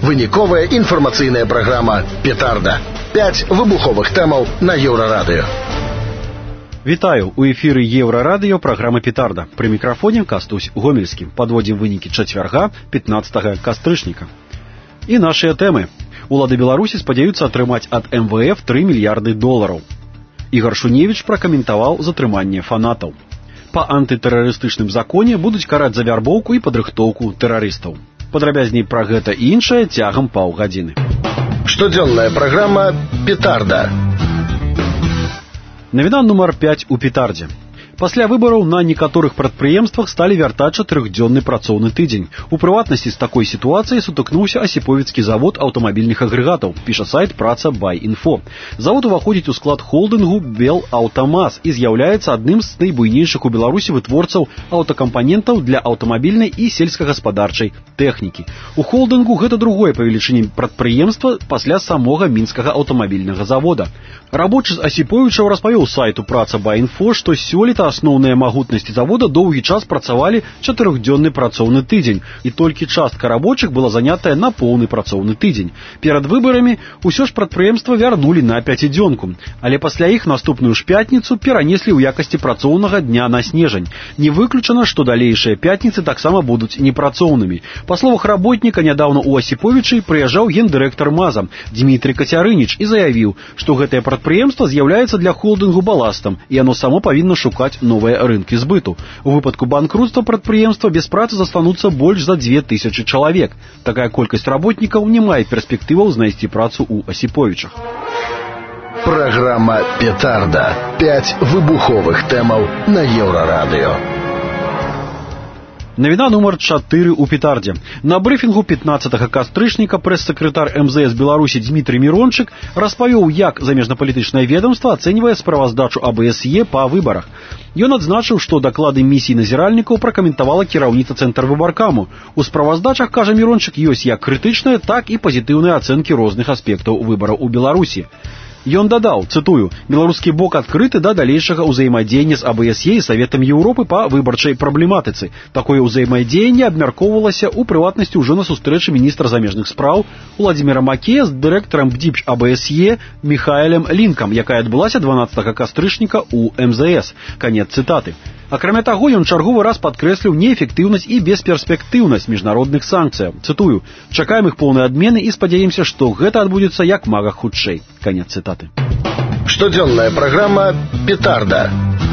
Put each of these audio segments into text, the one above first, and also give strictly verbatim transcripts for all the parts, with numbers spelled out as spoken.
Выніковая інфармацыйная праграма «Петарда». Пяць выбуховых тэмаў на Еўрарадыё. Вітаю, у эфіры Еўрарадыё праграма «Петарда». Пры мікрафоне Кастусь Гомельскі. Падводзім вынікі чацвярга, пятнаццатага кастрычніка. І нашыя тэмы. Улады Беларусі спадзяюцца атрымаць ад эм вэ эф тры мільярды долараў. Ігар Шуневіч пракаментаваў затрыманне фанатаў. Па антытэрарыстычным законе будуць караць за вярбоўку і падрыхтоўку тэрарыстаў. Падрабязней пра гэта і іншае цягам паўгадзіны. Штодзённая праграма «Петарда». Навіна нумар пяць у «Петардзе». Пасля выбараў на некаторых прадпрыемствах сталі вяртаць чатырохдзённы працоўны тыдзень. У прыватнасці з такой сітуацыяй сутыкнуўся Асіповіцкі завод аўтамабільных агрэгатаў, піша сайт праца бай інфо. Завод уваходзіць у склад холдынгу «Белаўтамаз» і з'яўляецца адным з найбуйнейшых у Беларусі вытворцаў аўтакампанентаў для аўтамабільнай і сельскагаспадарчай тэхнікі. У холдынгу гэта другое па велічыні прадпрыемства пасля самога мінскага аўтамабільнага завода. Рабочы з Асіповічаў распавёў сайту праца бай інфо, што сёлета асноўныя магутнасці завода доўгі час працавалі чатырохдзённы працоўны тыдзень, і толькі частка рабочых была занятая на поўны працоўны тыдзень. Перад выбарамі ўсё ж прадпрыемства вярнулі на пяцідзёнку, але пасля іх наступную ж пятніцу перанеслі ў якасці працоўнага дня на снежань. Не выключана, што далейшыя пятніцы таксама будуць непрацоўнымі. Па словах работніка, нядаўна ў Асіповічы прыязджаў гендырэктар МАЗа Дмітрый Кацярыніч і заявіў, што гэтае прадпрыемства з'яўляецца для холдынгу баластам, і яно само павінна шукаць новыя рынкі збыту. У выпадку банкрутства прадпрыемства без працы застануцца больш за дзве тысячы чалавек. Такая колькасць работнікаў не мае перспектываў знайсці працу ў Асіповічах. Праграма «Петарда». Пяць выбуховых тэмаў на Еўрарадыё. Навіна нумар чатыры ў «Петардзе». На брыфінгу пятнаццатага кастрычніка прэс-сакратар эм зэ эс Беларусі Дмітрый Мірончык распавёў, як замежнапалітычнае ведомства ацэньвае справаздачу а бэ эс е па выбарах. Ён адзначыў, што даклады місій назіральнікаў пракаментавала кіраўніца цэнтрвыбаркаму. У справаздачах, кажа Мірончык, ёсць як крытычныя, так і пазітыўныя ацэнкі розных аспектаў выбараў у Беларусі. Ён дадаў, цытую, «Беларускі бок адкрыты да далейшага ўзаемадзеяння з а бэ эс е і Саветам Еўропы па выбарчай праблематыцы. Такое ўзаемадзеянне абмяркоўвалася ў прыватнасці ўжо на сустрэчы міністра замежных спраў Уладзіміра Макея з дырэктарам бдзіпч а бэ эс е Міхаэлем Лінкам, якая адбылася дванаццатага кастрычніка ў эм зэ эс». Канец цытаты. Акрамя таго, ён чарговы раз падкрэсліў неэфектыўнасць і бесперспектыўнасць міжнародных санкцыяў. Цытую, «Чакаем іх поўнай адмены і спадзяемся, што гэта адбудзецца як мага хутчэй». Канец цытаты. Штодзённая праграма «Петарда».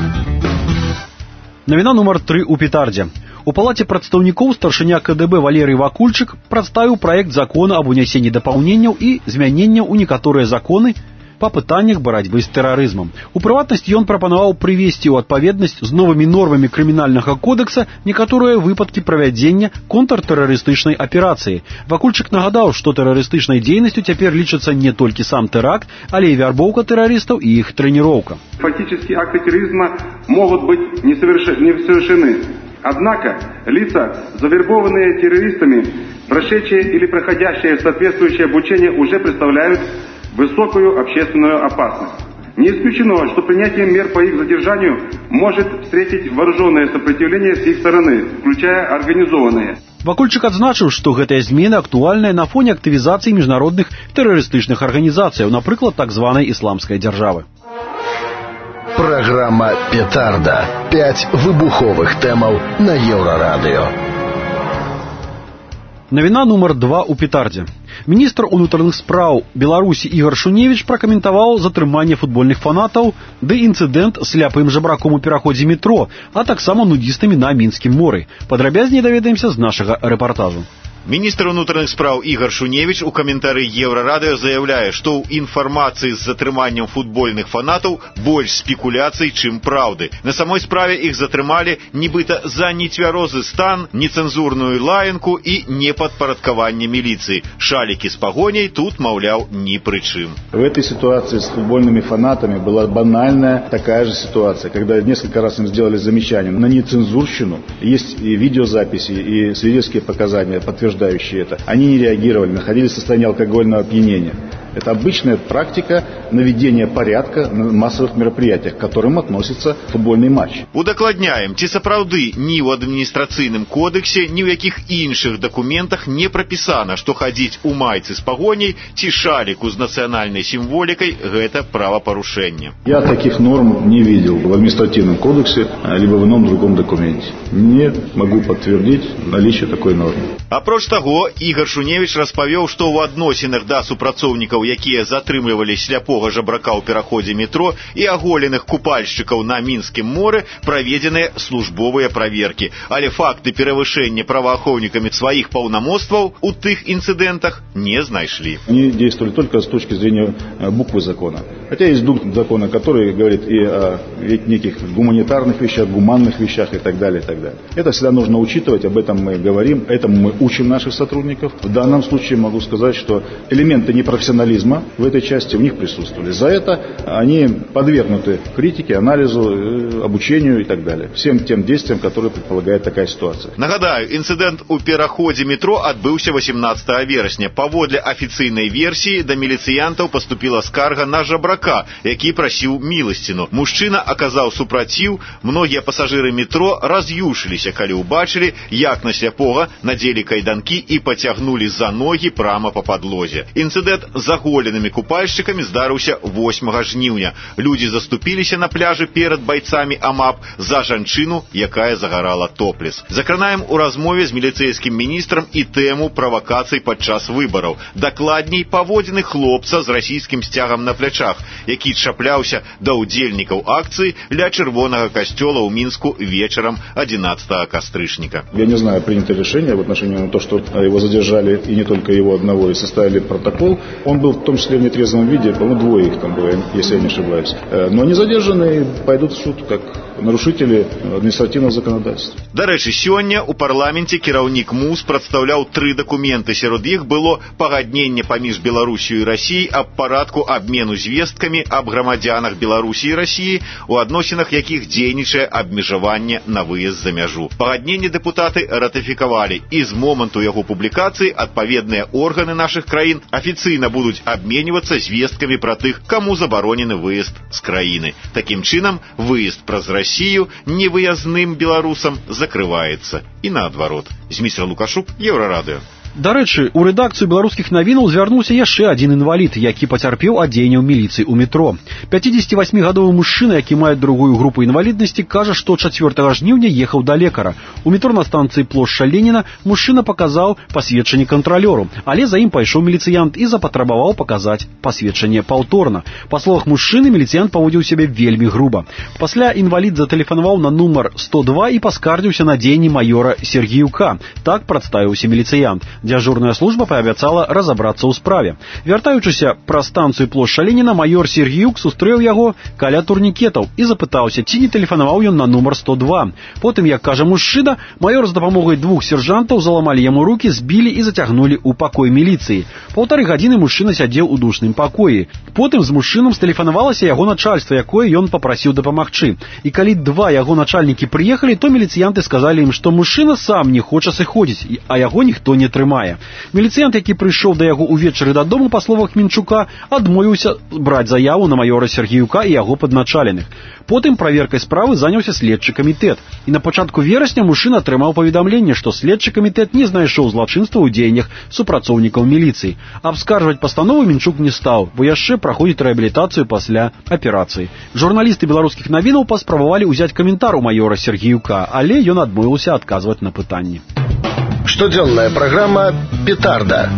Навіна нумар тры ў «Петардзе». У палаце прадстаўнікоў старшыня ка дэ бэ Валерый Вакульчык прадставіў праект закона аб унясенні дапаўненняў і змяненняў у некаторыя законы па пытаннях барацьбы з тэрарызмам. У прыватнасці ён прапанаваў прывесці ў адпаведнасць з новымі нормамі крымінальнага кодекса некаторыя выпадкі правядзення контртэрарыстычнай аперацыі. Вакульчык нагадаў, што тэрарыстычнай дзейнасцю цяпер лічыцца не толькі сам тэракт, але і вярбоўка тэрарыстаў і іх трэніроўка. Фактически акты терроризма могут быть не совершены. Однако лица, завербованные террористами, прошедшие или проходящие соответствующее обучение, уже представляют высокую общественную опасность. Не исключено, что принятием мер по их задержанию может встретить вооруженное сопротивление с их стороны, включая организованные. Вакульчык адзначыў, што гэтая змена актуальная на фоне актывізацыі міжнародных тэрарыстычных арганізацыяў, напрыклад, так званай ісламскай дзяржавы. Праграма «Петарда». Пяць выбуховых тэмаў на Еўрарадыё. Навіна нумар два ў «Петардзе». Міністр унутраных спраў Беларусі Ігар Шуневіч пракаментаваў затрыманне футбольных фанатаў ды інцыдэнт з сляпым жабраком у пераходзе метро, а таксама нудістамі на мінскім моры. Падрабязней даведаемся з нашага рэпартажу. Міністр унутраных спраў Ігар Шуневіч у каментары Еўрарадыё заяўляе, што ў інфармацыі з затрыманнем футбольных фанатаў больш спекуляцый, чым праўды. На самой справе іх затрымалі нібыта за нецвярозы стан, нецэнзурную лаянку і непадпарадкаванне міліцыі. Шалікі з пагоняй тут, маўляў, ні пры чым. В этой ситуации с футбольными фанатами была банальная такая же ситуация, когда несколько раз им сделали замечание на нецензурщину. Есть и видеозаписи, и свидетельские показания, подтверждающие это. Они не реагировали, находились в состоянии алкогольного опьянения. Это обычная практика наведения порядка на массовых мероприятиях, к которым относится футбольный матч. Удакладняем, ці сапраўды ні ў адміністрацыйным кодексе, ні ў якіх іншых дакументах не прапісана, што хадзіць у майцы з пагоняй ці шаліку з нацыянальнай сімволікай – гэта правапарушэнне. Я таких норм не видел в административном кодексе, либо в ином другом документе. Не могу подтвердить наличие такой нормы. Апроч таго, Ігар Шуневіч распавёў, што ў адносінах да супрацоўнікаў, якія затрымлівалі сляпога жабрака ў пераходзе метро і аголеных купальшчыкаў на Мінскім моры, праведзеныя службовыя праверкі. Але факты перавышэння праваахоўнікамі сваіх паўнамоцтваў у тых інцыдэнтах не знайшлі. Они действовали только с точки зрения буквы закона. Хотя есть дух закона, который говорит и о неких гуманитарных вещах, гуманных вещах и так далее, и так далее. Это всегда нужно учитывать, об этом мы говорим, этому мы учим наших сотрудников. В данном случае могу сказать, что элементы непрофессионализма в этой части в них присутствовали. За это они подвергнуты критике, анализу, обучению и так далее. Всем тем действиям, которые предполагает такая ситуация. Нагадаю, инцидент у пераходзе метро адбыўся восемнадцатага верасня. Паводле афіцыйнай версіі да міліцыянтаў паступіла скарга на жабрака, які прасіў міласціну. Мужчына аказаў супраціў, многія пасажыры метро раз'юшыліся, калі ўбачылі, як на сляпога надзелі кайданкі і пацягнулі за ногі прама па падлозе. Інцыдэнт з аголенымі купальшчыкамі здарыўся восьмага жніўня. Людзі заступіліся на пляжы перад байцамі АМАП за жанчыну, якая загарала топлес. Закранаем у размове з міліцэйскім міністрам і тэму правакацый падчас выбараў. Дакладней, паводзіны хлопца з расійскім сцягам на плячах, які чапляўся да ўдзельнікаў акцыі ля чырвонага касцёла ў Мінску вечарам одиннадцатого кастрычніка. Я не знаю, принято решение в отношении на то, что его задержали, и не только его одного, и составили протокол. Он был в том числе в нетрезвом виде, по-моему, двое их там было, если я не ошибаюсь. Но они задержаны и пойдут в суд как нарушители административного законодательства. До рэчы, сёння у парламенце кіраўнік МУС прадстаўляў тры дакументы. Сярод іх было пагадненне паміж Беларусью і Расіяй аб парадку абмену звесткамі аб грамадзянах Беларусі і Расіі, у адносінах якіх дзейнічае абмежаванне на выезд за мяжу. Пагадненне дэпутаты ратыфікавалі, і з моманту яго публікацыі адпаведныя органы нашых краін афіцыйна будуць абменьвацца звесткамі пра тых, каму забаронены выезд з краіны. Такім чынам, выезд праз Расію невыязным беларусам закрываецца. І наадварот. Зміцер Лукашук, Еўрарадыё. Дарэчы, у рэдакцыю беларускіх навінаў звярнуўся яшчэ адзін інвалід, які пацярпеў ад дзеянняў міліцыі ў метро. пяцідзесяцівасьмігадовы мужчына, які мае другую групу інваліднасці, кажа, што чацвёртага жніўня ехаў да лекара. У метро на станцыі плошча Леніна мужчына паказаў пасведчанне кантралёру, але за ім пайшоў міліцыянт і запатрабаваў паказаць пасведчанне паўторна. Па словах мужчыны, міліцыянт паводзіў сябе вельмі груба. Пасля інвалід затэлефанаваў на нумар сто два і паскардзіўся на дзеянні маёра Сергіюка. Так прадставіўся міліцыянт. Дзяжурная служба паабяцала разабрацца ў справе. Вяртаючыся праз станцыю плошча Леніна, маёр Сергіюк сустрэў яго каля турнікетаў і запытаўся, ці не тэлефанаваў ён на нумар сто два. Потым, як кажа мужчына, маёр з дапамогай двух сержантаў заламалі яму рукі, збілі і зацягнулі ў пакой міліцыі. Паўтары гадзіны мужчына сядзеў у душным пакоі. Потым з мужчынам стэлефанавалася яго начальства, якое ён папрасіў дапамагчы. І калі два яго начальнікі прыехалі, то міліцыянты сказалі ім, што мужчына сам не хоча сыходзіць, а яго ніхто не трымае. Міліцыянт, які прыйшоў да яго ўвечары дадому, па словах Мінчука, адмовіўся браць заяву на маёра Сергіюка і яго падначаленых. Потым праверкай справы заняўся следчы камітэт. І на пачатку верасня мужчына атрымаў паведамленне, што следчы камітэт не знайшоў злачынства ў дзеяннях супрацоўнікаў міліцыі. Абскарджваць пастанову Мінчук не стаў, бо яшчэ праходзіць рэабілітацыю пасля аперацыі. Журналісты беларускіх навінаў паспрабавалі ўзяць каментар у маёра Сергіюка, але ён адмовіўся адказваць на пытанні. Штодзённая праграма «Петарда».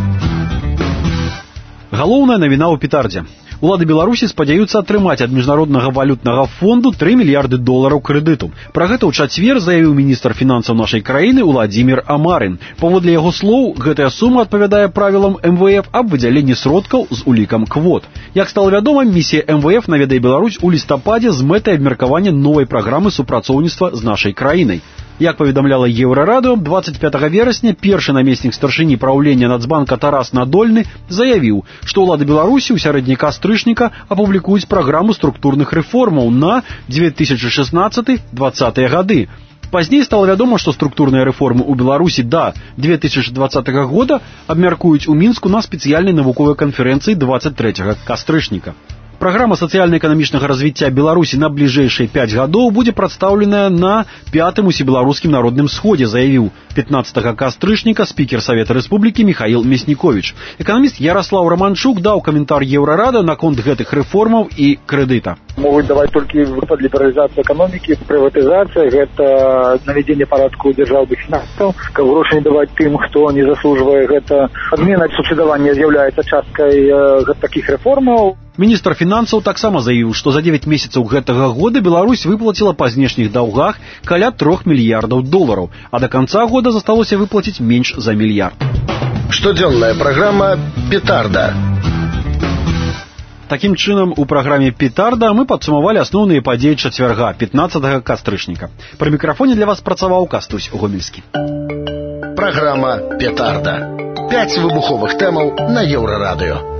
Галоўная навіна ў петардзе. Улады Беларусі спадзяюцца атрымаць ад міжнароднага валютнага фонду тры мільярды долараў крэдыту. Пра гэта ў чацвер заявіў міністр фінансаў нашай краіны Уладзімір Амарын. Паводле яго слоў, гэтая сума адпавядае правілам эм вэ эф аб выдзяленні сродкаў з улікам квот. Як стала вядома, місія эм вэ эф наведае Беларусь у лістападзе з мэтай абмеркавання новай праграмы супрацоўніцтва з нашай краінай. Як паведамляла Еўрарадыё, дваццаць пятага верасня першы намеснік старшыні праўлення Нацбанка Тарас Надольны заявіў, што ўлады Беларусі ў сярэдні кастрычніка апублікуюць праграму структурных рэформаў на две тысячы шаснаццаты — дваццатыя гады. Пазней стало вядома, што структурныя рэформы ў Беларусі да две тысячи двадцатага года абмяркуюць у Мінску на спецыяльнай навуковай канферэнцыі двадцать трэцяга кастрычніка. Праграма сацыяльна-эканамічнага развіцця Беларусі на бліжэйшыя пяць гадоў будзе прадстаўленая на пятым усебеларускім народным сходзе, заявіў пятнадцатага кастрычніка спікер Савета Рэспублікі Михаил Мяснікowicz. Эканаміст Ярослав Романчук даў каментар Еўрарады наконт гэтых рэформаў і крэдыта. Могуць даваць толькі под лібералізацыю эканомікі, прыватызацыя, гэта навядзенне парадку дзяржаўных фінансаў, каб грошы не даваць тым, хто не заслужвае, гэта адмена субсідавання з'яўляецца часткай э, такіх рэформаў. Міністр фінансаў таксама заявіў, што за дзевяць месяцаў гэтага года Беларусь выплаціла па знешніх даўгах каля трох мільярдаў долараў, а да канца года засталося выплаціць менш за мільярд. Штодзённая праграма «Петарда». Такім чынам, у праграме «Петарда» мы падсумавалі асноўныя падзеі чацвярга, пятнадцатага кастрычніка. Пры мікрафоне для вас працаваў Кастусь Гомельскі. Праграма «Петарда». Пяць выбуховых тэмаў на Еўрарадыё.